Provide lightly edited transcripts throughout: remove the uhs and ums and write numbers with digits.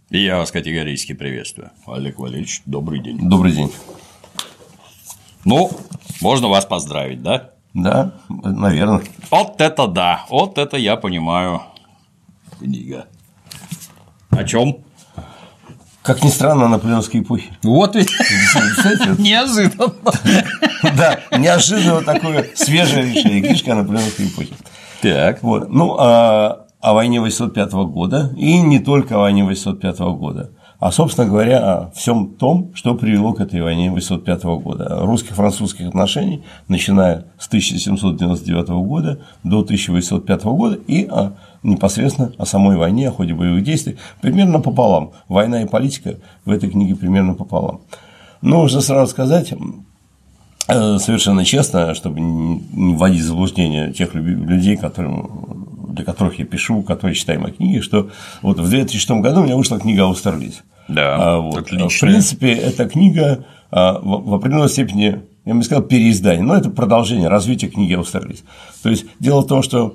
И я вас категорически приветствую. Олег Валерьевич, добрый день. Добрый день. Ну, можно вас поздравить, да? Да, наверное. Вот это да, вот это я понимаю. Книга. О чем? Как ни странно, о наполеоновской эпохе. Вот ведь неожиданно. Да, неожиданно такое свежее решение. Книжка о наполеоновской эпохе. Так. Вот. Ну, о войне 805 года, и не только о войне 805 года, а, собственно говоря, о всем том, что привело к этой войне 805 года. Русско-французских отношений, начиная с 1799 года до 1805 года, и непосредственно о самой войне, о ходе боевых действий, примерно пополам. Война и политика в этой книге примерно пополам. Но нужно сразу сказать, совершенно честно, чтобы не вводить в заблуждение тех людей, для которых я пишу, которые читают мои книги, что вот в 2006 году у меня вышла книга «Аустерлиц». Да, вот. Отлично. В принципе, эта книга в определенной степени, я бы сказал, переиздание, но это продолжение развития книги «Аустерлиц». То есть дело в том, что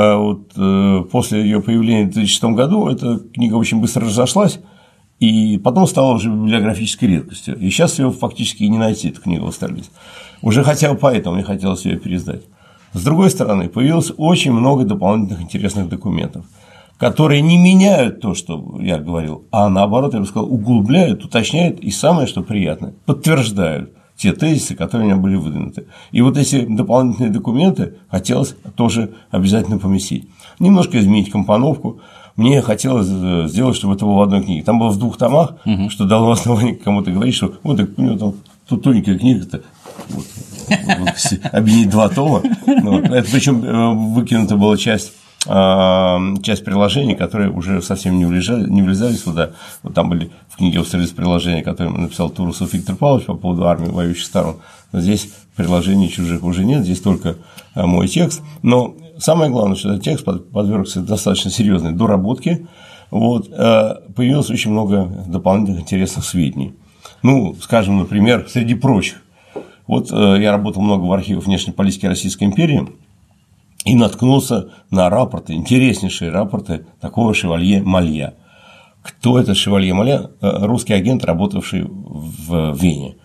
после ее появления в 2006 году эта книга очень быстро разошлась, и потом стала уже библиографической редкостью. И сейчас ее фактически и не найти, эту книгу «Аустерлиц». Уже хотя бы поэтому мне хотелось ее переиздать. С другой стороны, появилось очень много дополнительных интересных документов, которые не меняют то, что я говорил, а наоборот, я бы сказал, углубляют, уточняют и, самое что приятное, подтверждают те тезисы, которые у меня были выдвинуты. И вот эти дополнительные документы хотелось тоже обязательно поместить. Немножко изменить компоновку. Мне хотелось сделать, чтобы это было в одной книге. Там было в 2 томах, что дало основание кому-то говорить, что вот у него там тут тоненькая книга-то, вот, объединить 2 тома. Это причем выкинута была часть приложений, которые уже совсем не влезали сюда. Вот там были в книге «Аустерлиц» приложения, которые написал Турусов Виктор Павлович по поводу армии воюющих сторон. Но здесь приложений чужих уже нет, здесь только мой текст. Но самое главное, что этот текст подвергся достаточно серьезной доработке. Вот, появилось очень много дополнительных интересных сведений. Ну, скажем, например, среди прочих. Вот я работал много в архивах внешней политики Российской империи и наткнулся на рапорты, интереснейшие рапорты такого шевалье Малья. Кто это шевалье Малья? Русский агент, работавший в Вене.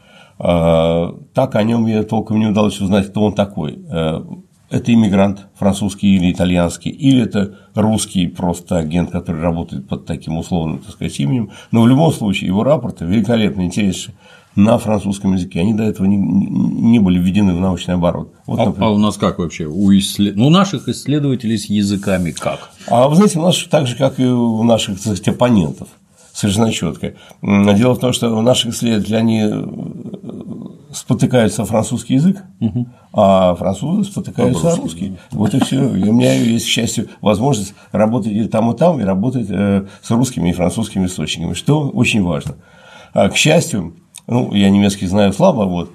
Так о нем я толком не удалось узнать, кто он такой. Это иммигрант французский или итальянский, или это русский просто агент, который работает под таким условным, так сказать, именем. Но в любом случае его рапорты великолепно интересны на французском языке. Они до этого не были введены в научный оборот. Вот, а у нас как вообще? У наших исследователей с языками как? А вы знаете, у нас так же, как и у наших, так сказать, оппонентов. Совершенно четко. Дело в том, что у наших исследователей они спотыкаются о французский язык, а французы спотыкаются о русский. Вот и все. И у меня есть, к счастью, возможность работать и там, и работать с русскими и французскими источниками, что очень важно. К счастью, ну, я немецкий знаю слабо, вот,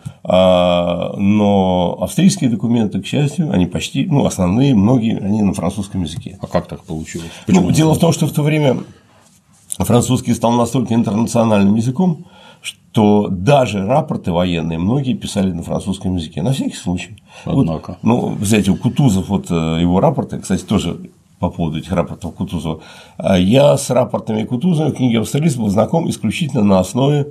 но австрийские документы, к счастью, они почти, ну, основные, многие, они на французском языке. А как так получилось? Ну, дело в том, что в то время французский стал настолько интернациональным языком, что даже рапорты военные многие писали на французском языке, на всякий случай. Однако. Вот, ну, знаете, у Кутузов, вот его рапорты, кстати, тоже по поводу этих рапортов Кутузова, я с рапортами Кутузова в книге «Аустерлиц» был знаком исключительно на основе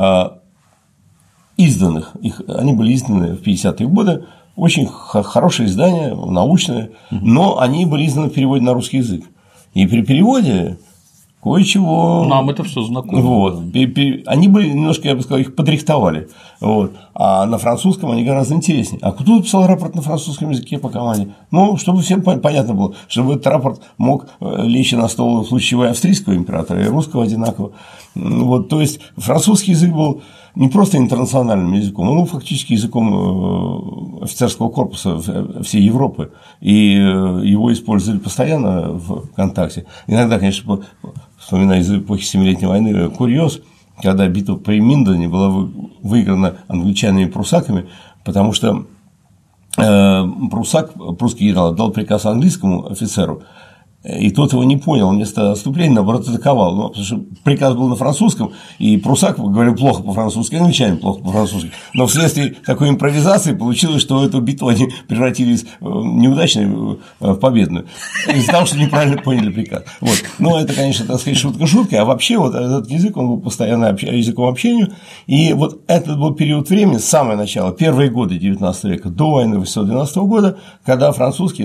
изданных. Они были изданы в 50-е годы, очень хорошее издание, научное, но они были изданы в переводе на русский язык. И при переводе кое-чего. Нам это все знакомо. Вот. Они были немножко, я бы сказал, их подрихтовали. Вот. А на французском они гораздо интереснее. А кто писал рапорт на французском языке по команде? Ну, чтобы всем понятно было, чтобы этот рапорт мог лечь на стол в случае австрийского императора и русского одинаково. Вот. То есть французский язык был не просто интернациональным языком, он был фактически языком офицерского корпуса всей Европы. И его использовали постоянно в контакте. Иногда, конечно, вспоминая из эпохи Семилетней войны курьез, когда битва при Миндене была выиграна англичанами и прусаками, потому что прусский генерал дал приказ английскому офицеру И тот его не понял, вместо отступления, наоборот, атаковал. Ну, потому что приказ был на французском, и Прусак говорил плохо по-французски, и англичане плохо по-французски. Но вследствие такой импровизации получилось, что эту битву они превратили из неудачной в победную. Из-за того, что неправильно поняли приказ. Вот. Но это, конечно, так сказать, шутка шуткой, а вообще вот этот язык, он был постоянно языком общения. И вот этот был период времени, с самого начала, первые годы 19 века, до войны 1812 года, когда французский,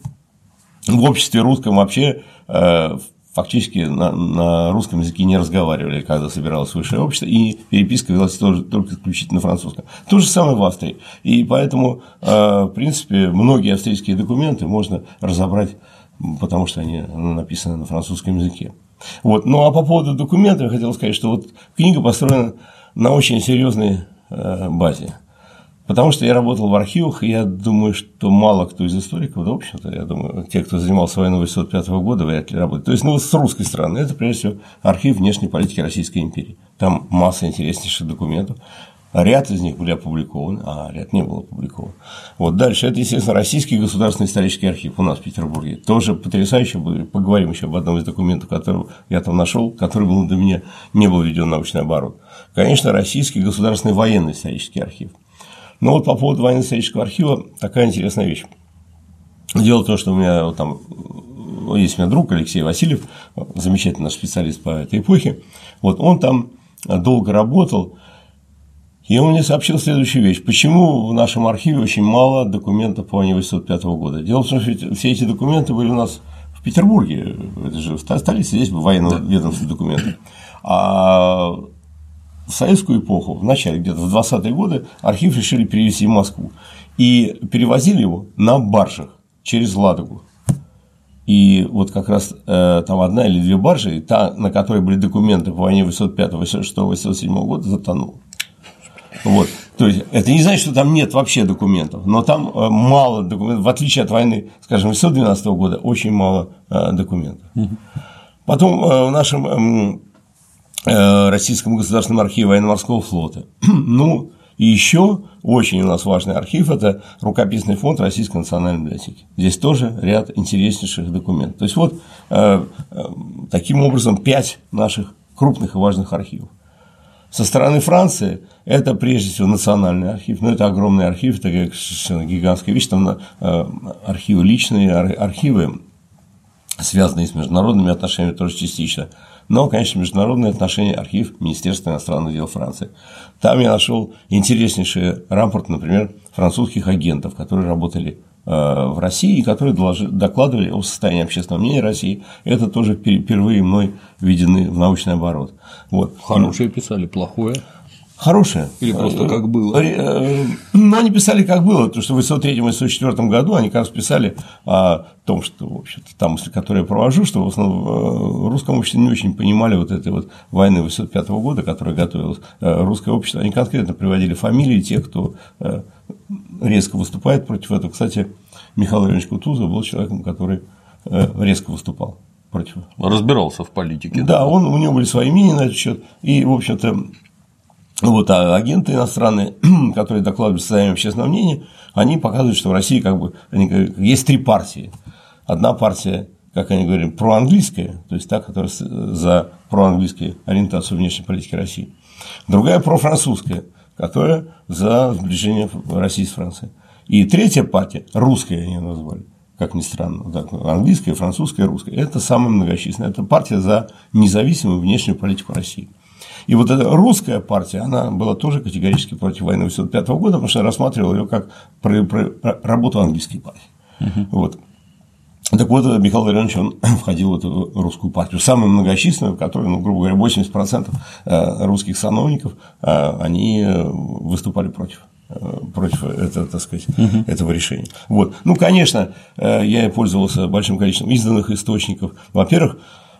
в обществе русском вообще фактически на русском языке не разговаривали, когда собиралось высшее общество, и переписка велась тоже только исключительно на французском. То же самое в Австрии. И поэтому, в принципе, многие австрийские документы можно разобрать, потому что они написаны на французском языке. Вот. Ну а по поводу документов я хотел сказать, что вот книга построена на очень серьезной базе. Потому что я работал в архивах, и я думаю, что мало кто из историков, да, в общем-то, я думаю, те, кто занимался войной 1805 года, вряд ли работают. То есть, с русской стороны, это, прежде всего, архив внешней политики Российской империи. Там масса интереснейших документов. Ряд из них были опубликованы, а ряд не был опубликован. Вот дальше, это, естественно, Российский государственный исторический архив у нас в Петербурге. Тоже потрясающе. Поговорим еще об одном из документов, который я там нашел, который был до меня, не был введен в научный оборот. Конечно, Российский государственный военный исторический архив. Но вот по поводу военно-исторического архива такая интересная вещь. Дело в том, что у меня вот там есть у меня друг Алексей Васильев, замечательный наш специалист по этой эпохе. Вот он там долго работал, и он мне сообщил следующую вещь. Почему в нашем архиве очень мало документов по войне 1805 года? Дело в том, что все эти документы были у нас в Петербурге, это же в столице, здесь военно-ведомственные документы. А в советскую эпоху, в начале, где-то в 20-е годы, архив решили перевезти в Москву. И перевозили его на баржах через Ладогу. И вот как раз там одна или две баржи, та, на которой были документы по войне 1805, 1806, 1807 года, затонула. Вот. То есть, это не значит, что там нет вообще документов, но там мало документов, в отличие от войны, скажем, 1812 года, очень мало документов. Потом в нашем Российском государственном архиве военно-морского флота. Ну, и еще очень у нас важный архив – это рукописный фонд Российской национальной библиотеки. Здесь тоже ряд интереснейших документов. То есть, вот таким образом 5 наших крупных и важных архивов. Со стороны Франции это прежде всего национальный архив, но это огромный архив, это совершенно гигантская вещь, там архивы личные, архивы, связанные с международными отношениями, тоже частично. Но, конечно, международные отношения, архив Министерства иностранных дел Франции. Там я нашел интереснейший рапорт, например, французских агентов, которые работали в России и которые докладывали о состоянии общественного мнения России. Это тоже впервые мной введены в научный оборот. Вот. Хорошее писали, плохое. Хорошее. Или просто как было? Ну, они писали как было, потому что в 1903-1904 году они как раз писали о том, что, в общем-то, та мысль, которую я провожу, что в основном в русском обществе не очень понимали вот этой вот войны 1805 года, которая готовилась русское общество. Они конкретно приводили фамилии тех, кто резко выступает против этого. Кстати, Михаил Владимирович Кутузов был человеком, который резко выступал против. Разбирался в политике. Да, у него были свои мнения на этот счет. И, в общем-то, вот, а агенты иностранные, которые докладывают состояние общественного мнения, они показывают, что в России как бы есть 3 партии. Одна партия, как они говорят, проанглийская, то есть та, которая за проанглийскую ориентацию внешней политики России. Другая профранцузская, которая за сближение России с Францией. И третья партия, русская они ее назвали, как ни странно, так, английская, французская, русская. Это самая многочисленная. Это партия за независимую внешнюю политику России. И вот эта русская партия, она была тоже категорически против войны 1805 года, потому что рассматривала ее как работу английской партии. Вот. Так вот, Михаил Владимирович, он входил в эту русскую партию, самую многочисленную, в которой, грубо говоря, 80% русских сановников, они выступали против этого, так сказать, этого решения. Вот. Ну, конечно, я пользовался большим количеством изданных источников. Во-первых,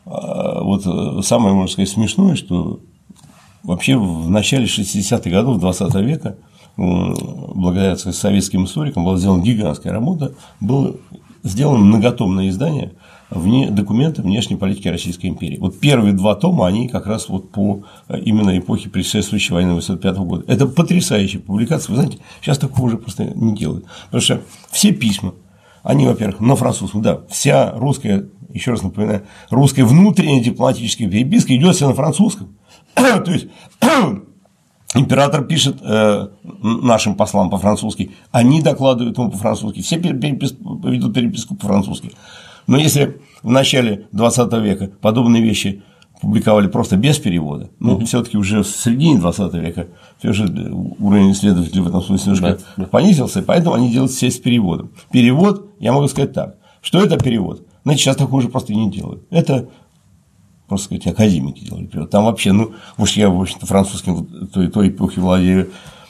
вот самое, можно сказать, смешное, что вообще в начале 60-х годов 20 века, благодаря советским историкам, была сделана гигантская работа, было сделано многотомное издание «Документы внешней политики Российской империи». Вот первые 2 тома, они как раз вот по именно эпохе предшествующей войны 1805 года. Это потрясающая публикация. Вы знаете, сейчас такого уже просто не делают. Потому что все письма они, во-первых, на французском, да, вся русская, еще раз напоминаю, русская внутренняя дипломатическая переписка идет вся на французском. То есть император пишет нашим послам по-французски, они докладывают ему по-французски, все ведут переписку по-французски. Но если в начале 20 века подобные вещи публиковали просто без перевода, ну, все-таки уже в середине 20 века все же уровень исследователей в этом смысле немножко понизился, поэтому они делают все с переводом. Перевод, я могу сказать так, что это перевод? Значит, сейчас такого уже просто не делают. Это, просто сказать, академики делали перевод. Там вообще, ну, уж я, в общем-то, французским той эпохи владею,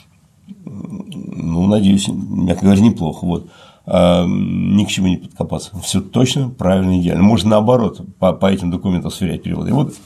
ну, надеюсь, мягко говоря, неплохо. Вот. Ни к чему не подкопаться. Все точно, правильно, идеально. Можно наоборот по этим документам сверять переводы. И вот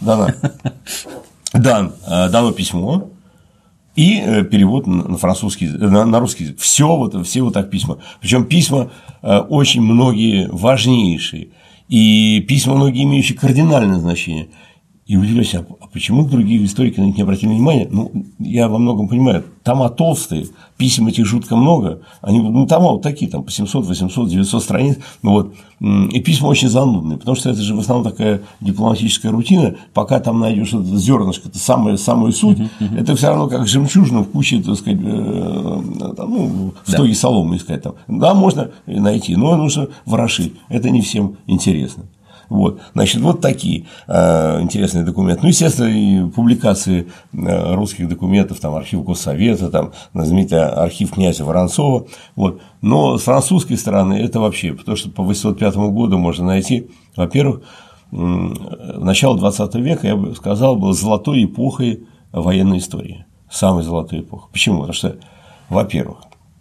дано письмо и перевод на французский язык, на русский язык. Все вот так письма. Причем письма очень многие важнейшие, и письма многие имеющие кардинальное значение. И удивляюсь, а почему другие историки на них не обратили внимания? Ну, я во многом понимаю, тома толстые, писем этих жутко много, они, ну, тома вот такие, там, по 700, 800, 900 страниц, ну, вот, и письма очень занудные, потому что это же в основном такая дипломатическая рутина, пока там найдешь зернышко, это самую суть, это все равно как жемчужина в куче, так сказать, ну, в стоге соломы искать там. Да, можно найти, но нужно ворошить, это не всем интересно. Вот, значит, вот такие интересные документы. Ну, естественно, и публикации русских документов, там, архив Госсовета, там, знаменитый архив князя Воронцова. Вот. Но с французской стороны это вообще, потому что по 805 году можно найти, во-первых, начало 20 века, я бы сказал, было золотой эпохой военной истории. Самой золотой эпохой. Почему? Потому что, во-первых,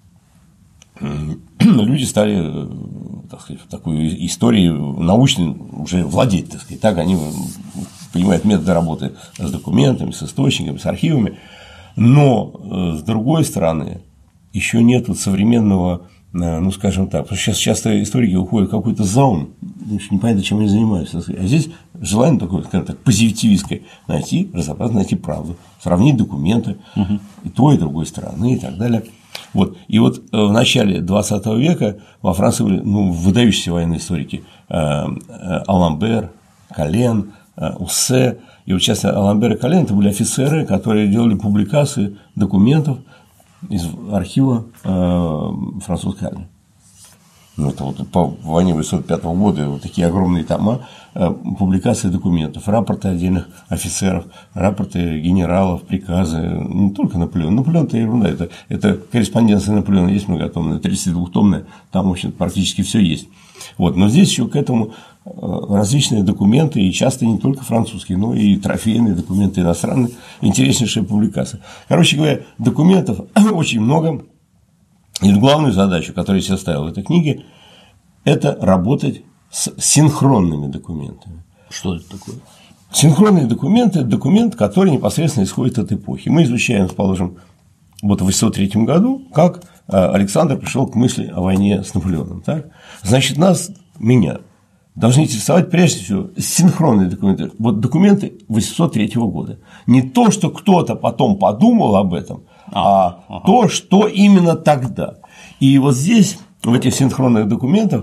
люди стали, так сказать, такой историей научной уже владеть, так сказать, так они понимают методы работы с документами, с источниками, с архивами, но, с другой стороны, еще нет современного, ну, скажем так, потому что сейчас часто историки уходят в какой-то заум, непонятно, чем они занимаются, а здесь желание такое, скажем так, позитивистское, найти, разобраться, найти правду, сравнить документы и той, и другой стороны и так далее. Вот. И вот в начале 20 века во Франции были, ну, выдающиеся военные историки Аламбер, Каллен, Уссе. И вот, часто Аламбер и Каллен – это были офицеры, которые делали публикации документов из архива французской армии. Ну, это вот по войне 805 года вот такие огромные тома публикации документов, рапорты отдельных офицеров, рапорты генералов, приказы, не только Наполеон. Наполеон – это ерунда, это корреспонденция Наполеона есть многотомная, 32-томная, там, в общем, практически все есть. Вот. Но здесь еще к этому различные документы, и часто не только французские, но и трофейные документы иностранные, интереснейшая публикация. Короче говоря, документов очень много. И главную задачу, которую я себе ставил в этой книге, это работать с синхронными документами. Что это такое? Синхронные документы – это документ, который непосредственно исходит от эпохи. Мы изучаем, положим, вот в 803 году, как Александр пришел к мысли о войне с Наполеоном. Так? Значит, меня должны интересовать прежде всего синхронные документы. Вот документы 803 года. Не то, что кто-то потом подумал об этом, то, что именно тогда. И вот здесь, в этих синхронных документах,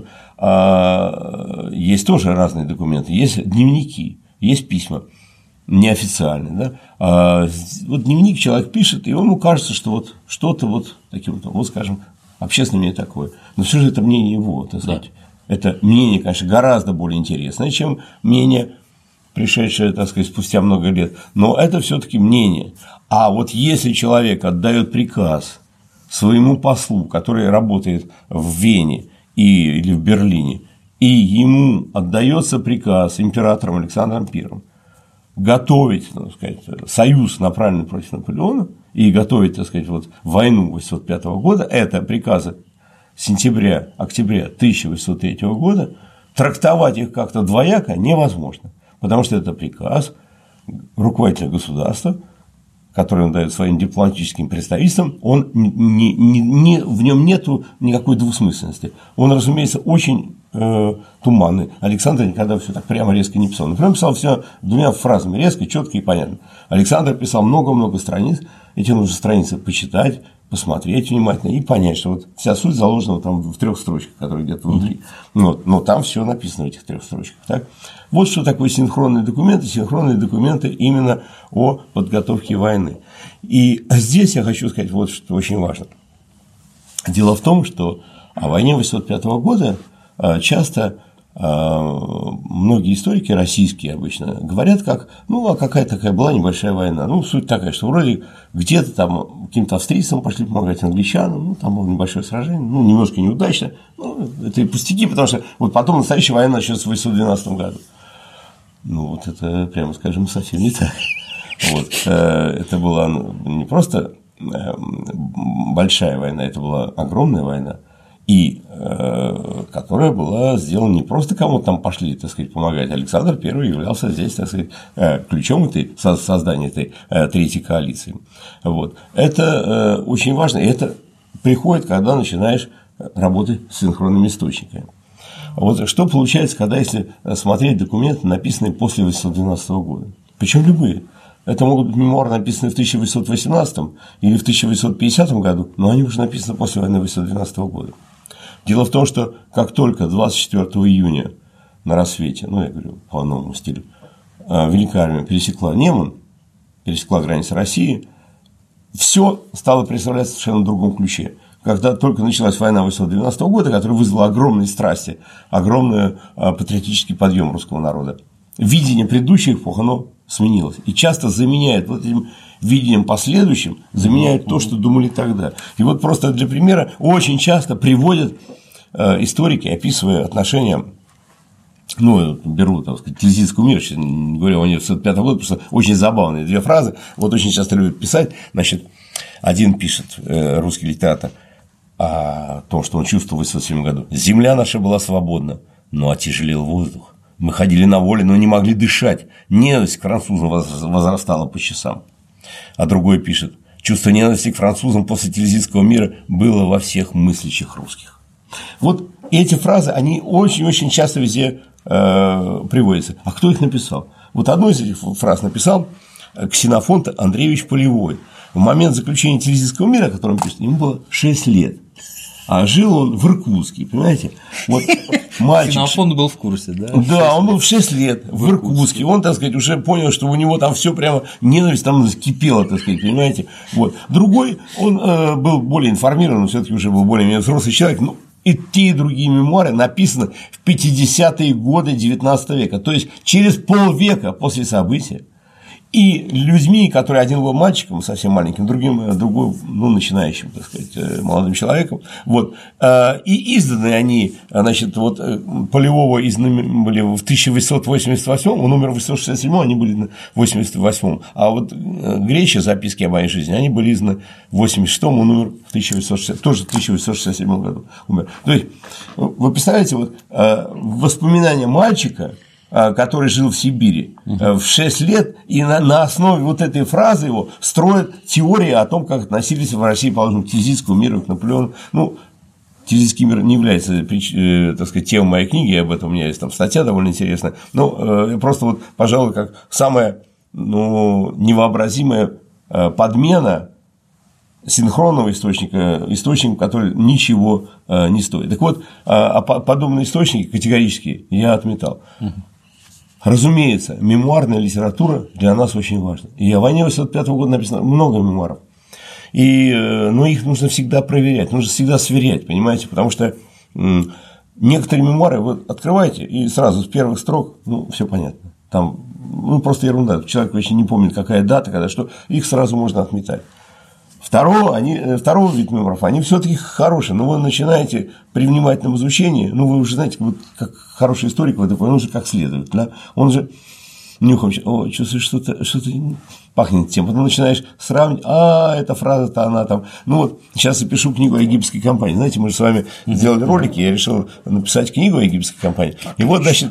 есть тоже разные документы. Есть дневники, есть письма неофициальные. Да? Вот дневник человек пишет, и ему кажется, что вот что-то вот таким вот, скажем, общественное мнение такое. Но все же это мнение его, так сказать. Да. Это мнение, конечно, гораздо более интересное, чем мнение, пришедшее, так сказать, спустя много лет. Но это все-таки мнение. А вот если человек отдает приказ своему послу, который работает в Вене или в Берлине, и ему отдается приказ императором Александром I готовить, так сказать, союз, направленный против Наполеона, и готовить, так сказать, вот войну 805 года, это приказы сентября-октября 1803 года, трактовать их как-то двояко невозможно, потому что это приказ руководителя государства, который он дает своим дипломатическим представителям, он в нем нет никакой двусмысленности. Он, разумеется, очень туманный. Александр никогда все так прямо резко не писал. Например, он писал все двумя фразами, резко, четко и понятно. Александр писал много-много страниц, эти нужно страницы почитать, посмотреть внимательно и понять, что вот вся суть заложена там в 3 строчках, которые где-то внутри. Вот, но там все написано в этих 3 строчках. Так? Вот что такое синхронные документы. Синхронные документы именно о подготовке войны. И здесь я хочу сказать вот что очень важно. Дело в том, что о войне 1805 года часто многие историки, российские обычно, говорят, как, ну, а какая такая была небольшая война. Ну, суть такая, что вроде где-то там каким-то австрийцам пошли помогать англичанам, ну, там было небольшое сражение, ну, немножко неудачно, ну, это и пустяки, потому что вот потом настоящая война начнется в 1812 году. Ну, вот это, прямо скажем, совсем не так. Вот, это была не просто большая война, это была огромная война. И которая была сделана не просто кому-то там пошли, так сказать, помогать. Александр I являлся здесь, так сказать, ключом этой создания этой третьей коалиции. Вот. Это очень важно, и это приходит, когда начинаешь работать с синхронными источниками. Вот что получается, когда если смотреть документы, написанные после 1812 года, причем любые. Это могут быть мемуары, написанные в 1818 или в 1850 году, но они уже написаны после войны 1812 года. Дело в том, что как только 24 июня на рассвете, ну, я говорю по новому стилю, Великая армия пересекла Неман, пересекла границы России, все стало представляться в совершенно другом ключе. Когда только началась война 1812 года, которая вызвала огромные страсти, огромный патриотический подъем русского народа, видение предыдущих эпох, оно сменилось. И часто заменяет вот этим видением последующим, заменяет то, что думали тогда. И вот просто для примера очень часто приводят историки, описывая отношения, ну, беру, так сказать, Тильзитского мира, сейчас не говорю о 1905 года, потому что очень забавные 2 фразы, вот очень часто любят писать, значит, один пишет, русский литератор, о том, что он чувствовал в 1907 году. «Земля наша была свободна, но отяжелел воздух. Мы ходили на воле, но не могли дышать. Ненависть к французам возрастала по часам». А другой пишет: «Чувство ненависти к французам после Тильзитского мира было во всех мыслящих русских». Вот эти фразы, они очень-очень часто везде приводятся. А кто их написал? Вот одну из этих фраз написал Ксенофонт Андреевич Полевой. В момент заключения Тильзитского мира, о котором пишет, ему было 6 лет. А жил он в Иркутске, понимаете? Вот мальчик. Ксенофонт был в курсе, да? Да, он был в 6 лет в Иркутске. Он, так сказать, уже понял, что у него там все прямо ненависть там кипела, так сказать, понимаете? Вот. Другой, он был более информирован, но все-таки уже был более-менее взрослый человек. Ну, и те, и другие мемуары написаны в 50-е годы XIX века, то есть через полвека после события. И людьми, которые один был мальчиком, совсем маленьким, другой, ну, начинающим, так сказать, молодым человеком. Вот. И изданы они, значит, вот Полевого были в 1888, он умер в 1867, они были в 1888, а вот Греча, записки о моей жизни, они были изданы в 1886, он умер в 1860, тоже в 1867 году умер. То есть, вы представляете, вот воспоминания мальчика, который жил в Сибири в 6 лет, и на основе вот этой фразы его строят теории о том, как относились в России, положим, к Тильзитскому миру, к Наполеону. Ну, Тильзитский мир не является, так сказать, темой моей книги, об этом у меня есть там статья довольно интересная, но просто вот, пожалуй, как самая, ну, невообразимая подмена синхронного источника, источник, который ничего не стоит. Так вот, подобные источники категорически я отметал. Разумеется, мемуарная литература для нас очень важна. И о войне 1805 года написано много мемуаров. Но их нужно всегда проверять, нужно всегда сверять, понимаете, потому что некоторые мемуары вы открываете и сразу с первых строк, ну, все понятно. Там, ну, просто ерунда. Человек вообще не помнит, какая дата, когда что, их сразу можно отметать. Второго вид мемуаров, они все-таки хорошие, но вы начинаете при внимательном изучении, ну, вы уже знаете, вот, как хороший историк, вы такой, он же как следует, да? Он же нюхом, чувствуешь, что-то пахнет тем, потом начинаешь сравнивать, эта фраза-то она там, ну, вот сейчас я пишу книгу о египетской компании, знаете, мы же с вами сделали ролики, я решил написать книгу о египетской компании, и вот, значит,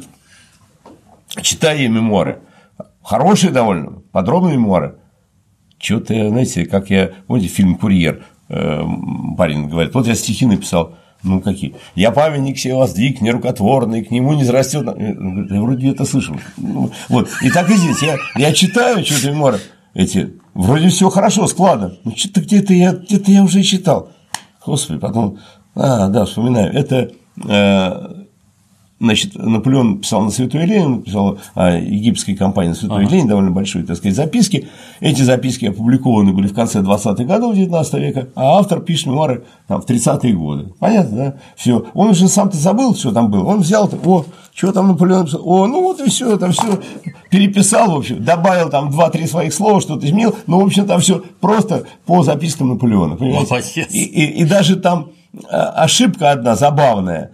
читая мемуары, хорошие довольно, подробные мемуары. Чего-то, знаете, как помните, фильм «Курьер», парень говорит, вот я стихи написал, ну, какие? «Я памятник сей воздвиг, нерукотворный, к нему не зарастет». Я вроде это слышал. Вот. И так и здесь. Я читаю что-то мемуары, эти вроде все хорошо, складно. Ну, что-то где-то я уже читал. Господи, потом, да, вспоминаю. Это, значит, Наполеон писал на Святой Елене, писал о египетской компании на Святой Елене, довольно большие, так сказать, записки. Эти записки опубликованы были в конце 20-х годов XIX века, а автор пишет мемуары там, в 30-е годы. Понятно, да? Все. Он уже сам-то забыл, что там было. Он взял, что там Наполеон написал? Ну вот и все, там все переписал, в общем, добавил там 2-3 своих слова, что-то изменил, но, в общем, там все просто по запискам Наполеона, понимаете? И даже там ошибка одна забавная.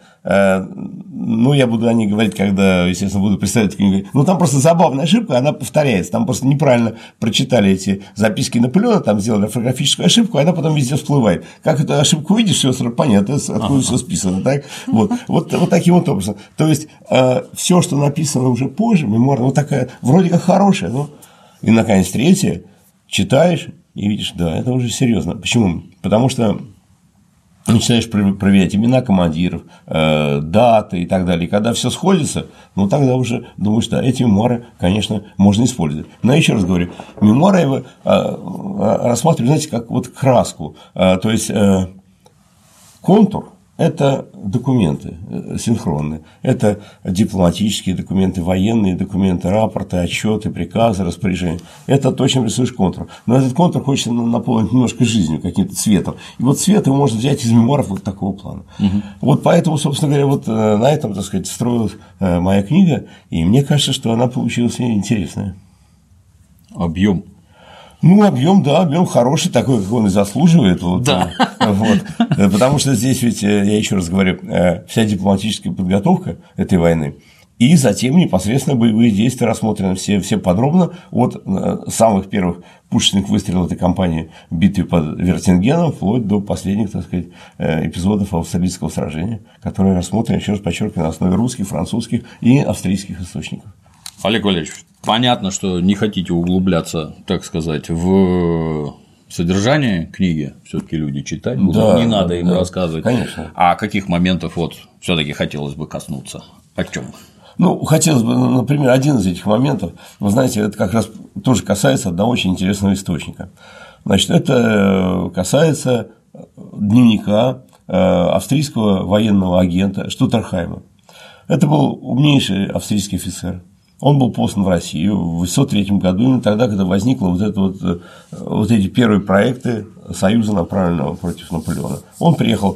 Ну, я буду о ней говорить, когда, естественно, буду представлять книгу. Ну, там просто забавная ошибка, она повторяется. Там просто неправильно прочитали эти записки Наполеона, там сделали орфографическую ошибку, и она потом везде всплывает. Как эту ошибку увидишь, все сразу понятно, откуда все списано. Так? Вот таким вот образом. То есть, все, что написано уже позже, мемуар, вот такая, вроде как хорошая, ну, и, наконец, третье, читаешь и видишь, да, это уже серьезно. Почему? Потому что начинаешь проверять имена командиров, даты и так далее. И когда все сходится, ну тогда уже думаешь, да, эти мемуары, конечно, можно использовать. Но я еще раз говорю, мемуары я рассматриваю, знаете, как вот краску. То есть контур – это документы синхронные, это дипломатические документы, военные документы, рапорты, отчеты, приказы, распоряжения. Это то, чем рисуешь контур. Но этот контур хочется наполнить немножко жизнью, каким-то цветом. И вот цвет его можно взять из мемуаров вот такого плана. Вот поэтому, собственно говоря, вот на этом, так сказать, строилась моя книга, и мне кажется, что она получилась интересная. Объем. Ну, объем, да, объем хороший, такой, как он и заслуживает. Вот, да. Вот. Потому что здесь ведь, я еще раз говорю, вся дипломатическая подготовка этой войны, и затем непосредственно боевые действия рассмотрены все подробно, от самых первых пушечных выстрелов этой кампании в битве под Вертингеном, вплоть до последних, так сказать, эпизодов австралийского сражения, которые рассмотрены, еще раз подчеркиваю, на основе русских, французских и австрийских источников. Олег Валерьевич, понятно, что не хотите углубляться, так сказать, в содержание книги, все-таки люди читать будут, да, не надо им рассказывать. Конечно. А каких моментов вот все-таки хотелось бы коснуться? О чем? Ну, хотелось бы, например, один из этих моментов, вы знаете, это как раз тоже касается одного очень интересного источника. Значит, это касается дневника австрийского военного агента Штуттерхайма. Это был умнейший австрийский офицер. Он был послан в Россию в 1903 году, именно тогда, когда возникли вот эти первые проекты Союза, направленного против Наполеона. Он приехал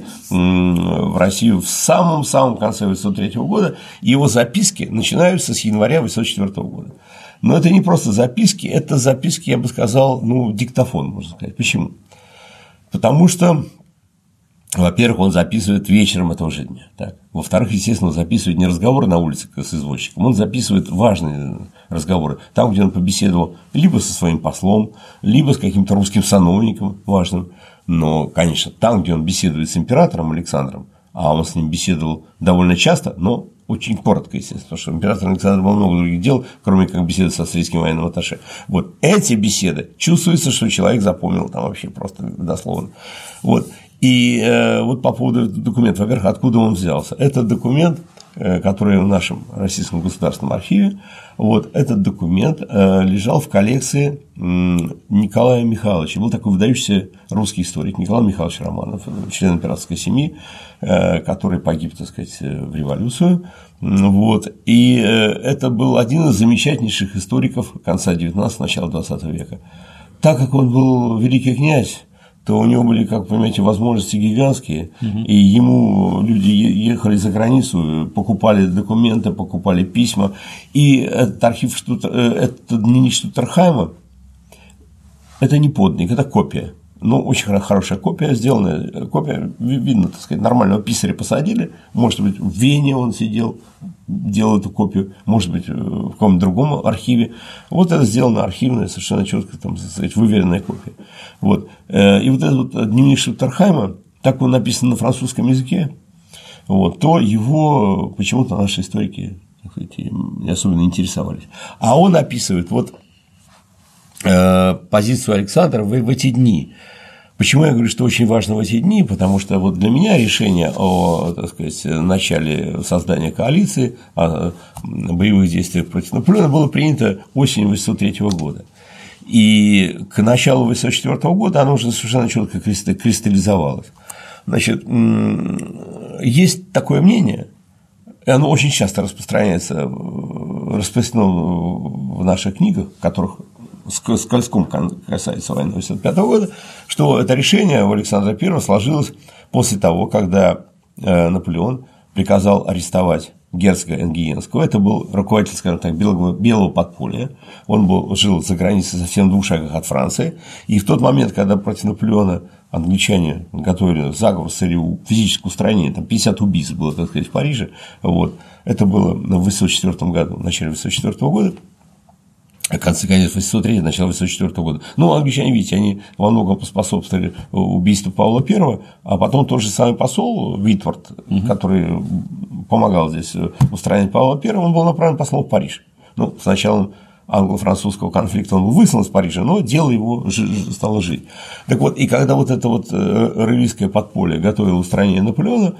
в Россию в самом-самом конце 1903 года, и его записки начинаются с января 1904 года. Но это не просто записки, это записки, я бы сказал, диктофон, можно сказать. Почему? Потому что, во-первых, он записывает вечером этого же дня. Так. Во-вторых, естественно, он записывает не разговоры на улице с извозчиком, он записывает важные разговоры. Там, где он побеседовал либо со своим послом, либо с каким-то русским сановником важным. Но, конечно, там, где он беседует с императором Александром, а он с ним беседовал довольно часто, но очень коротко, естественно, потому что император Александр был много других дел, кроме как беседы с австрийским военным атташе. Вот эти беседы, чувствуется, что человек запомнил там вообще просто дословно. Вот. И вот по поводу документа, во-первых, откуда он взялся? Это документ, который в нашем Российском государственном архиве, вот этот документ лежал в коллекции Николая Михайловича. Был такой выдающийся русский историк Николай Михайлович Романов, член императорской семьи, который погиб, так сказать, в революцию. Вот. И это был один из замечательнейших историков конца XIX – начала XX века. Так как он был великий князь, то у него были, как вы понимаете, возможности гигантские, и ему люди ехали за границу, покупали документы, покупали письма, и этот архив, этот дневник Штуттерхайма, это не подлинник, это копия. Ну, очень хорошая копия, сделанная копия, видно, так сказать, нормального писаря посадили, может быть, в Вене он сидел, делал эту копию, может быть, в каком-то другом архиве. Вот это сделано архивная, совершенно четко, там, так сказать, выверенная копия. Вот. И вот этот вот дневник Штуттерхайма, так он написан на французском языке, вот, то его почему-то наши историки, так сказать, не особенно интересовались. А он описывает вот позицию Александра в эти дни. Почему я говорю, что очень важно в эти дни? Потому что вот для меня решение о, так сказать, начале создания коалиции, о боевых действиях против Наполеона было принято осенью 1903 года. И к началу 1884 года оно уже совершенно четко кристаллизовалось. Значит, есть такое мнение, и оно очень часто распространено в наших книгах, которых скользком касается войны 1885 года, что это решение у Александра I сложилось после того, когда Наполеон приказал арестовать герцога Энгиенского. Это был руководитель, скажем так, белого подполья. Он жил за границей совсем в 2 шагах от Франции. И в тот момент, когда против Наполеона англичане готовили заговор с целью физического устранения, там 50 убийств было, так сказать, в Париже. Вот. Это было в 1804 году, в начале 1804 года. Конец 1803, начало 1804 года. Ну, англичане, видите, они во многом поспособствовали убийству Павла I, а потом тот же самый посол Витвард, который помогал здесь устранять Павла I, он был направлен послом в Париж. Ну, с началом англо-французского конфликта он был выслан из Парижа, но дело его стало жить. Так вот, и когда вот это вот роялистское подполье готовило устранение Наполеона,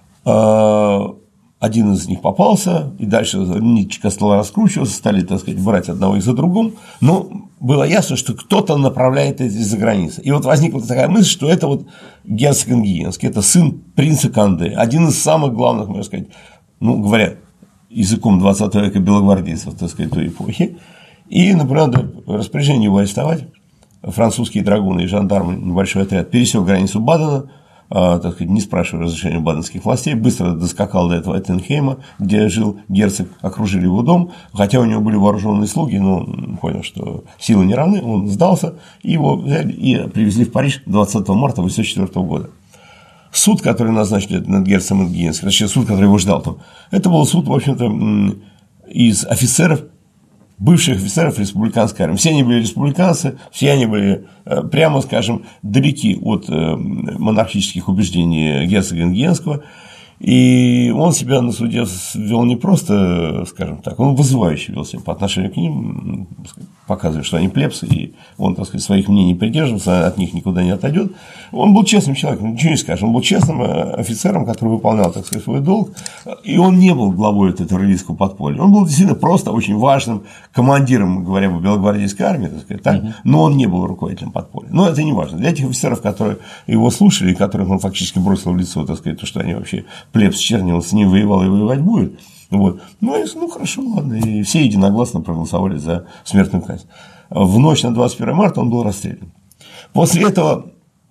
один из них попался, и дальше ниточка стала раскручиваться, стали, так сказать, брать одного из за другим, но было ясно, что кто-то направляет это из-за границы. И вот возникла такая мысль, что это вот герцог Энгиенский, это сын принца Канде, один из самых главных, можно сказать, ну, говоря языком 20 века, белогвардейцев, так сказать, той эпохи. И, например, распоряжение его арестовать, французские драгуны и жандармы, небольшой отряд, пересек границу Бадена, так сказать, не спрашивая разрешения баденских властей, быстро доскакал до этого Эттенхейма, где жил герцог, окружили его дом, хотя у него были вооруженные слуги, но он понял, что силы не равны, он сдался, и его взяли и привезли в Париж 20 марта 1804 года. Суд, который назначили над герцогом Энгиенским, точнее, суд, который его ждал там, это был суд, в общем-то, из офицеров, бывших офицеров республиканской армии. Все они были республиканцы, все они были, прямо скажем, далеки от монархических убеждений герцога Энгиенского. И он себя на суде вел не просто, скажем так, он вызывающе вел себя по отношению к ним, показывая, что они плебсы, и он, так сказать, своих мнений придерживался, от них никуда не отойдет. Он был честным человеком, ничего не скажешь, он был честным офицером, который выполнял, так сказать, свой долг, и он не был главой этого роялистского подполья, он был действительно просто очень важным командиром, говоря бы, белогвардейской армии, так сказать, так? Но он не был руководителем подполья. Но это не важно. Для этих офицеров, которые его слушали, и которых он фактически бросил в лицо, так сказать, то, что они вообще плебс чернил, с ним воевал и воевать будет. Вот. Ну, хорошо, ладно. И все единогласно проголосовали за смертную казнь. В ночь на 21 марта он был расстрелян. После этого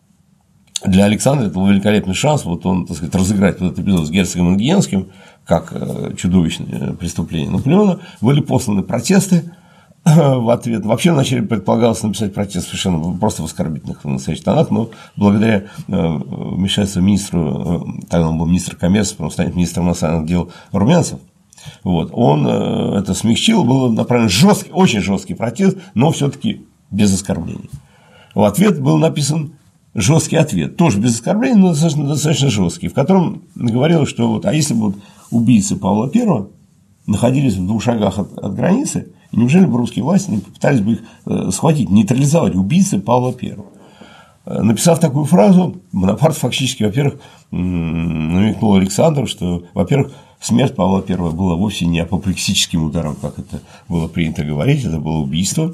для Александра это был великолепный шанс, вот он, так сказать, разыграть вот этот эпизод с герцогом Энгиенским, как чудовищное преступление Наполеона. Были посланы протесты в ответ. Вообще вначале предполагалось написать протест совершенно просто в оскорбительных настоящих тонах, но благодаря вмешательству министра, тогда он был министр коммерции, потом станет министром иностранных дел Румянцев, вот, он это смягчил, был направлен жесткий, очень жесткий протест, но все-таки без оскорблений. В ответ был написан жесткий ответ, тоже без оскорблений, но достаточно жесткий, в котором говорилось, что вот, а если бы вот убийцы Павла I находились в 2 шагах от границы, неужели бы русские власти не попытались бы их схватить, нейтрализовать убийцы Павла I? Написав такую фразу, Бонапарт фактически, во-первых, намекнул Александру, что, во-первых, смерть Павла I была вовсе не апоплексическим ударом, как это было принято говорить, это было убийство.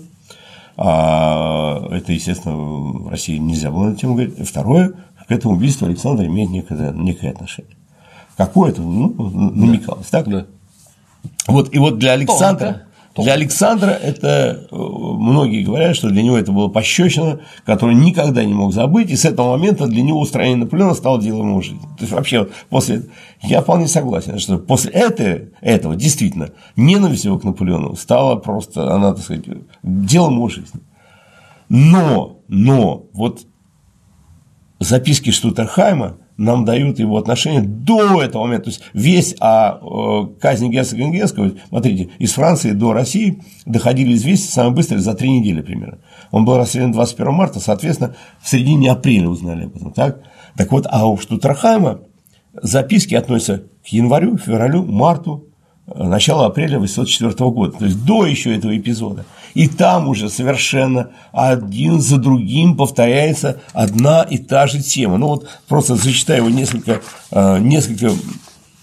А это, естественно, в России нельзя было на тему говорить. Второе, к этому убийству Александр имеет некое отношение. Какое-то, намекалось, так? Да. Вот, и вот для Александра. Для Александра это, многие говорят, что для него это было пощечина, которую он никогда не мог забыть, и с этого момента для него устранение Наполеона стало делом его жизни. То есть, вообще, после, я вполне согласен, что после этого действительно ненависть его к Наполеону стала просто, она, так сказать, делом его жизни. Но вот записки Штутерхайма нам дают его отношение до этого момента. То есть весть о казни герцога Энгиенского, смотрите, из Франции до России доходили известия самое быстрое за 3 недели примерно. Он был расстрелян 21 марта, соответственно, в середине апреля узнали об этом. Так вот, а у Штутерхайма записки относятся к январю, февралю, марту, начало апреля 1804 года, то есть до еще этого эпизода. И там уже совершенно один за другим повторяется одна и та же тема. Ну вот просто зачитаю несколько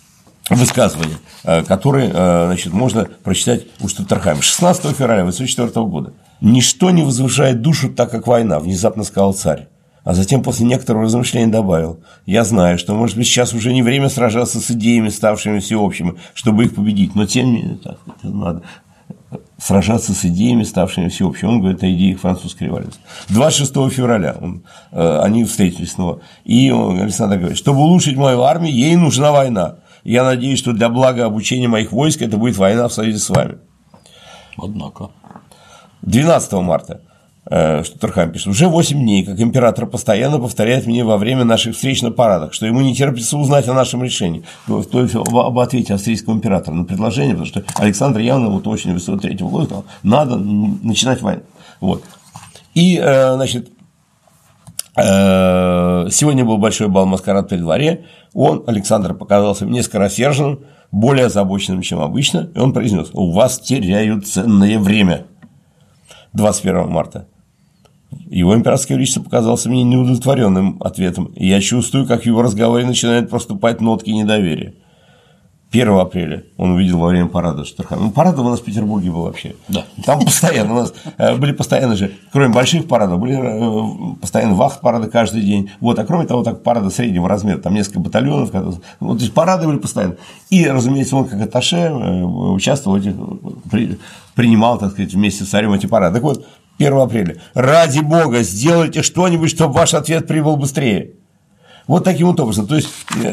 высказывания, которые, значит, можно прочитать у Штуттерхайма. 16 февраля 1984 года. «Ничто не возвышает душу так, как война», – внезапно сказал царь. А затем после некоторого размышления добавил: «Я знаю, что, может быть, сейчас уже не время сражаться с идеями, ставшими всеобщими, чтобы их победить, но тем не менее, так, это надо сражаться с идеями, ставшими всеобщими». Он говорит о идеях французской революции. 26 февраля они встретились снова, и Александр говорит: «Чтобы улучшить мою армию, ей нужна война. Я надеюсь, что для блага обучения моих войск это будет война в союзе с вами». Однако. 12 марта Штуттерхайм пишет: «Уже 8 дней, как император постоянно повторяет мне во время наших встреч на парадах, что ему не терпится узнать о нашем решении», то есть об ответе австрийского императора на предложение, потому что Александр явно вот осенью 1903 года сказал: надо начинать войну. Вот. И, значит, сегодня был большой бал-маскарад при дворе. Александр, показался мне скоросерженным, более озабоченным, чем обычно, и он произнес: «У вас теряют ценное время». 21 марта. Его императорское величество показался мне неудовлетворенным ответом, и я чувствую, как в его разговоре начинают проступать нотки недоверия. 1 апреля он увидел во время парада Штуттерхайма. Ну, парад у нас в Петербурге был вообще. Да. Там постоянно у нас были постоянно же, кроме больших парадов, были постоянно вахт-парады каждый день. Вот, а кроме того, так парады среднего размера, там несколько батальонов. Вот, то есть парады были постоянно. И, разумеется, он как атташе участвовал в этих, принимал, так сказать, вместе с царем эти парады. Так вот, 1 апреля. «Ради бога, сделайте что-нибудь, чтобы ваш ответ прибыл быстрее». Вот таким вот образом. То есть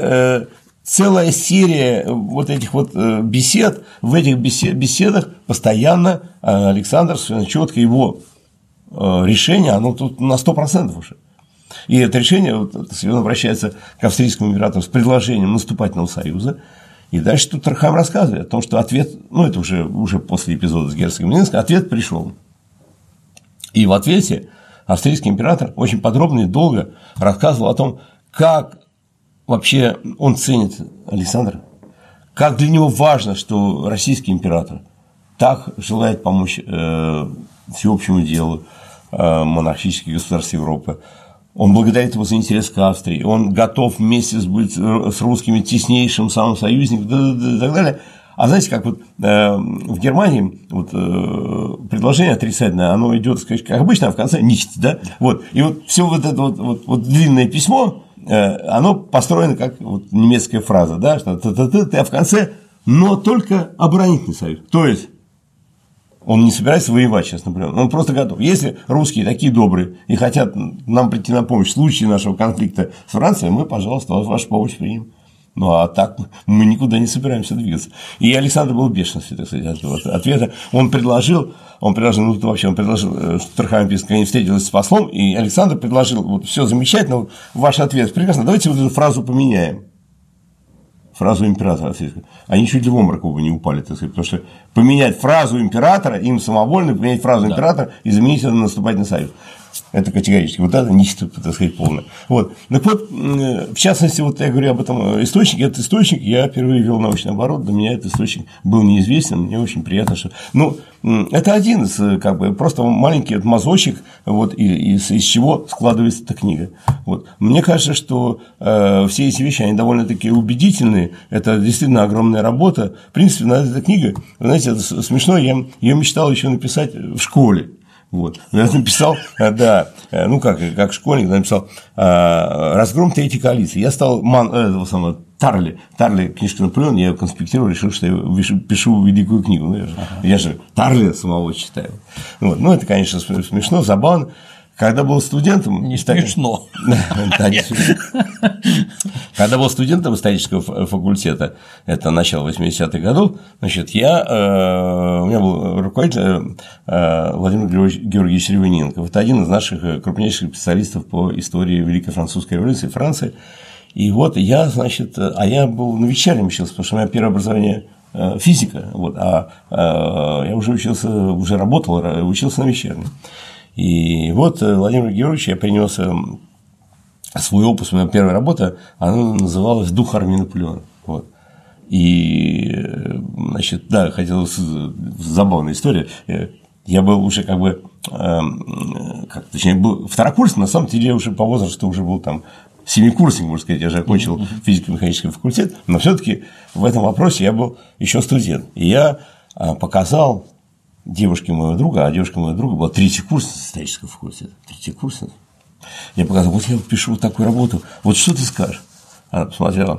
целая серия вот этих вот бесед, в этих беседах постоянно Александр совершенно четко, его решение, оно тут на 100% уже. И это решение, вот, он обращается к австрийскому императору с предложением наступательного союза. И дальше Штуттерхайм рассказывает о том, что ответ, ну это уже после эпизода с герцогом Минском, ответ пришел. И в ответе австрийский император очень подробно и долго рассказывал о том, как вообще он ценит Александра, как для него важно, что российский император так желает помочь всеобщему делу монархических государств Европы. Он благодарит его за интерес к Австрии, он готов вместе быть с русскими теснейшим самым союзником и так далее. А знаете, как вот в Германии вот, предложение отрицательное, оно идет, как обычно, а в конце «nicht», да? Вот. И вот все вот это вот длинное письмо, оно построено как вот немецкая фраза, да, что а в конце, но только оборонительный союз. То есть он не собирается воевать сейчас, например, он просто готов. Если русские такие добрые и хотят нам прийти на помощь в случае нашего конфликта с Францией, мы, пожалуйста, вашу помощь примем. Ну, а так мы никуда не собираемся двигаться. И Александр был в бешенстве, так сказать, от ответа. Он предложил, Штуттерхайм пишет, когда они встретились с послом, и Александр предложил: вот все замечательно, вот ваш ответ прекрасно, давайте вот эту фразу поменяем. Фразу императора. Они чуть ли в обморок оба не упали, так сказать, потому что поменять фразу императора, им самовольно поменять фразу императора и заменить это на наступательный союз. Это категорически. Вот это нищета, так сказать, полное. Вот. Так вот, в частности, вот я говорю об этом источнике. Этот источник я впервые вел научный оборот. Для меня этот источник был неизвестен. Мне очень приятно, что. Ну, это один из, как бы, просто маленький мазочек, вот, из чего складывается эта книга. Вот. Мне кажется, что все эти вещи, они довольно-таки убедительные. Это действительно огромная работа. В принципе, эта книга, вы знаете, это смешно, я ее мечтал еще написать в школе. Вот. Я написал, да, ну как школьник, написал «Разгром Третьей коалиции». Я стал Тарли, книжка Наполеона, я ее конспектировал, решил, что я пишу великую книгу. Я же Тарли самого читаю. Вот. Ну, это, конечно, смешно, забавно. Когда был студентом… Не смешно. Когда был студентом исторического факультета, это начало 80-х годов, значит, у меня был руководитель Владимир Георгиевич Ревененков. Это один из наших крупнейших специалистов по истории Великой Французской революции Франции. И вот я, значит, я был на вечернем учился, потому что у меня первое образование физика, вот, я уже учился, уже работал, учился на вечернем. И вот Владимир Георгиевич, я принес свой опус, у меня первая работа, она называлась «Дух армии Наполеона». Вот. И, значит, да, хотелось забавная история. Я был уже как бы, точнее, был второкурсник, на самом деле я уже по возрасту уже был там семикурсник, можно сказать, я же окончил физико-механический факультет, но все-таки в этом вопросе я был еще студент. И я показал девушке моего друга, а девушка моего друга была третьекурсница исторического факультета. Третьекурсница. Я показал, вот я пишу вот такую работу, вот что ты скажешь? Она посмотрела,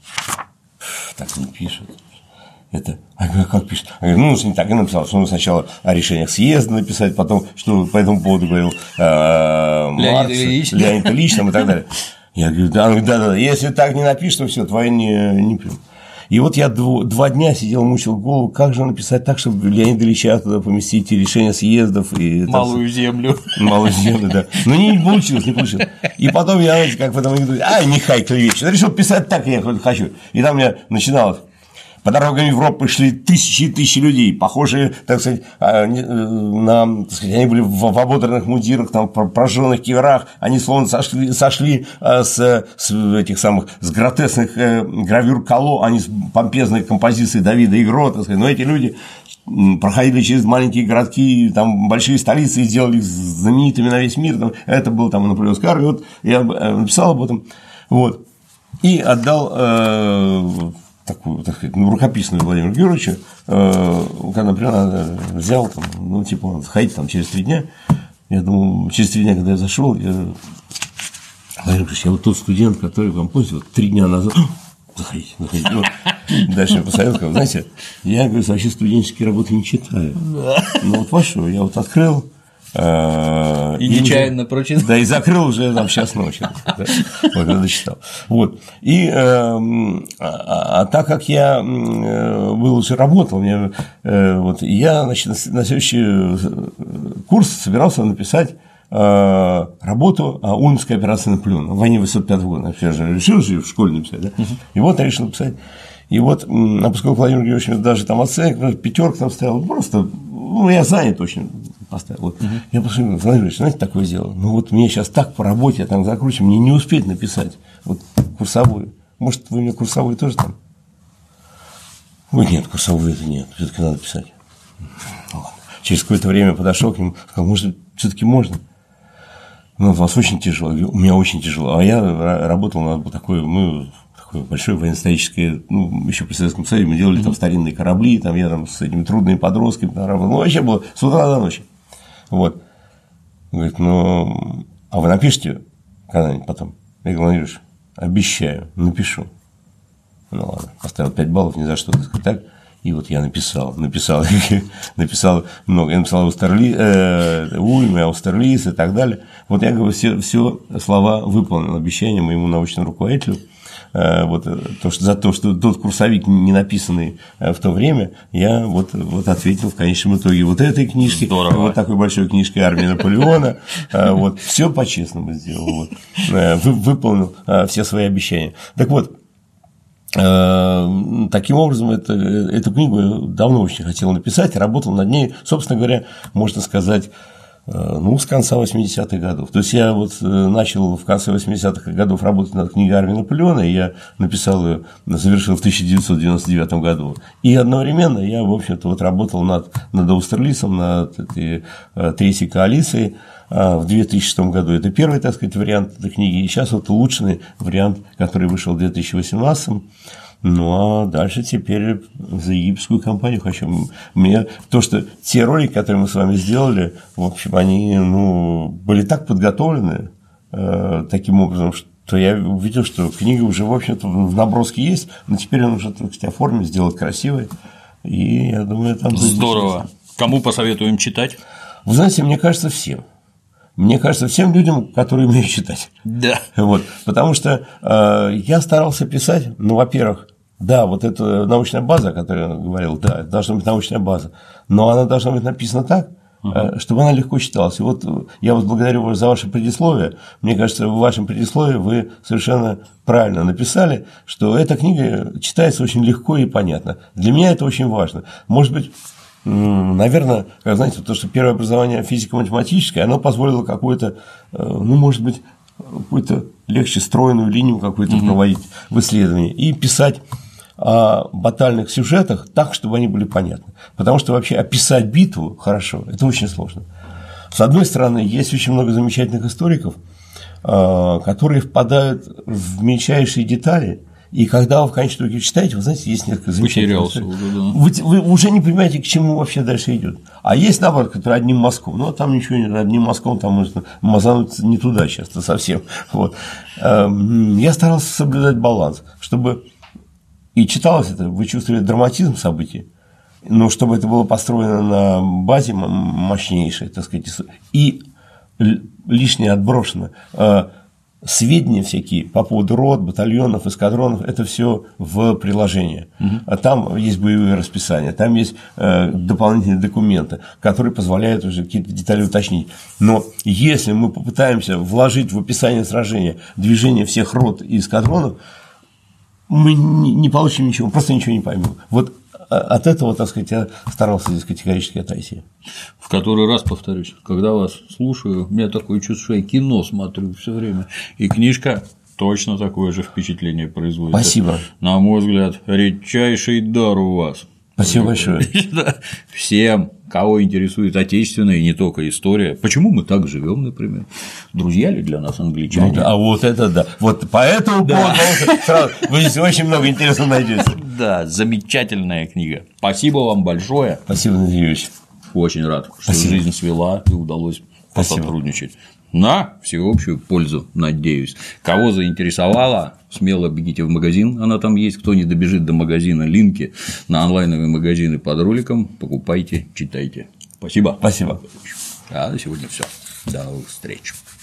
так не пишет. Это, а я говорю, как пишет? Я говорю, ну, не так, я написал, что сначала о решениях съезда написать, потом, что по этому поводу говорил Маркс, Леонид Ильич и так далее. Я говорю, да, если так не напишешь, то все, твои не пью. И вот я 2 дня сидел, мучил голову, как же написать так, чтобы Леонида Ильича туда поместить, и решения съездов, и малую землю. Малую землю, да. Но не получилось. И потом я, как в этом анекдоте, нехай клевещет. Я решил писать так, как я хочу. И там у меня начиналось. По дорогам Европы шли тысячи и тысячи людей, похожие, так сказать, на, так сказать, они были в ободранных мундирах, там, прожженных киверах, они словно сошли с этих самых, с гротескных гравюр Кало, а не с помпезной композиции Давида и Гро, так сказать. Но эти люди проходили через маленькие городки, там, большие столицы и сделали их знаменитыми на весь мир. Там, это был там наполеонская армия. Вот я написал об этом, вот, и отдал такую, так сказать, рукописную Владимиру Георгиевичу, когда, например, взял, там, ну, типа, ходить там через 3 дня. Я думал, через 3 дня, когда я зашел, Владимир Георгиевич, я вот тот студент, который вам помните, вот 3 дня назад. Заходите. Вот. Дальше я посоветовал, знаете, я, говорю, вообще студенческие работы не читаю. Но вот вашу я вот открыл. И нечаянно прочитал. Да, и закрыл уже там час ночи. Да, вот, я дочитал. Вот. И так как я был уже работал, вот, я, значит, на следующий курс собирался написать работу о Ульмской операции Наполеона в войне 805 года. Я же решил же в школе написать, да? И вот я решил написать. И вот, а поскольку Владимир Георгиевич даже там оценок, 5 там стоял, просто, ну, я занят очень поставил. Вот. Я просто говорю, Владимир Георгиевич, знаете, такое дело, ну, вот мне сейчас так по работе, я там закручу, мне не успеть написать вот курсовую. Может, вы мне курсовую тоже там? Ой, нет, курсовую это нет, все-таки надо писать. Ладно. Через какое-то время подошел к нему, сказал, может, все-таки можно? Ну, у вас очень тяжело, у меня очень тяжело. А я работал на такой, такое большое военно-историческое, ну, еще при Советском Союзе мы делали там старинные корабли, там я там с этими трудными подростками там работал, ну, вообще было с утра до ночи. Вот. Говорит, ну, а вы напишите когда-нибудь потом? Я говорю, Владимир Ильич, обещаю, напишу. Ну, ладно, поставил 5 баллов ни за что, так сказать, так. И вот я написал много. Я написал Ульме, Аустерлиц и так далее. Вот я говорю, все слова выполнил, обещание моему научному руководителю. Вот, за то, что тот курсовик, не написанный в то время, я вот ответил в конечном итоге вот этой книжке, вот такой большой книжкой «Армия Наполеона». Вот, все по-честному сделал. Вот, выполнил все свои обещания. Так вот, таким образом, эту книгу я давно очень хотел написать, работал над ней, собственно говоря, можно сказать, ну, с конца 80-х годов. То есть я вот начал в конце 80-х годов работать над книгой «Армия Наполеона», и я написал ее, завершил в 1999 году. И одновременно я, в общем-то, вот работал над Аустерлицем, над этой третьей коалицией. В 2006 году это первый, так сказать, вариант этой книги, и сейчас вот улучшенный вариант, который вышел в 2018. Ну, а дальше теперь за египетскую компанию хочу. Мне то, что те ролики, которые мы с вами сделали, в общем, они, ну, были так подготовлены таким образом, что я увидел, что книга уже, в общем-то, в наброске есть, но теперь он уже, так сказать, оформлен, сделать красивой. И я думаю, там будет здорово. Кому посоветуем читать? Вы знаете, мне кажется, всем. Мне кажется, всем людям, которые умеют читать. Да. Вот, потому что я старался писать, ну, во-первых, да, вот эта научная база, о которой я говорил, да, должна быть научная база, но она должна быть написана так, чтобы она легко читалась. И вот я вас благодарю вас за ваше предисловие. Мне кажется, в вашем предисловии вы совершенно правильно написали, что эта книга читается очень легко и понятно. Для меня это очень важно. Может быть, наверное, как знаете, то, что первое образование физико-математическое, оно позволило какую-то, ну, может быть, какую-то легче стройную линию какую-то проводить в исследовании и писать о батальных сюжетах так, чтобы они были понятны. Потому что вообще описать битву хорошо – это очень сложно. С одной стороны, есть очень много замечательных историков, которые впадают в мельчайшие детали. И когда вы в конечном итоге читаете, вы знаете, есть несколько замечательных. Вы уже не понимаете, к чему вообще дальше идет. А есть, наоборот, который одним мазком. Ну, там ничего нет, одним мазком там можно мазануть не туда часто совсем. Вот. Я старался соблюдать баланс, чтобы и читалось это, вы чувствовали драматизм событий, но чтобы это было построено на базе мощнейшей, так сказать, и лишнее отброшено. Сведения всякие по поводу рот, батальонов, эскадронов – это все в приложении. А там есть боевые расписания, там есть дополнительные документы, которые позволяют уже какие-то детали уточнить. Но если мы попытаемся вложить в описание сражения движение всех рот и эскадронов, мы не получим ничего, просто ничего не поймем. Вот от этого, так сказать, я старался здесь категорически отойти. В который раз повторюсь, когда вас слушаю, у меня такое чувство, что я кино смотрю все время, и книжка точно такое же впечатление производит. Спасибо. На мой взгляд, редчайший дар у вас. Спасибо большое. Всем, кого интересует отечественная и не только история, почему мы так живем, например, друзья ли для нас англичане? Ну, а вот это да. Вот по этому поводу сразу вы здесь очень много интересного найдете. Да, замечательная книга. Спасибо вам большое. Спасибо, Дмитрий Юрьевич. Очень рад, что жизнь свела и удалось посотрудничать. На всеобщую пользу, надеюсь. Кого заинтересовало, смело бегите в магазин, она там есть. Кто не добежит до магазина, линки на онлайновые магазины под роликом, покупайте, читайте. Спасибо. Спасибо. А на сегодня все. До встречи.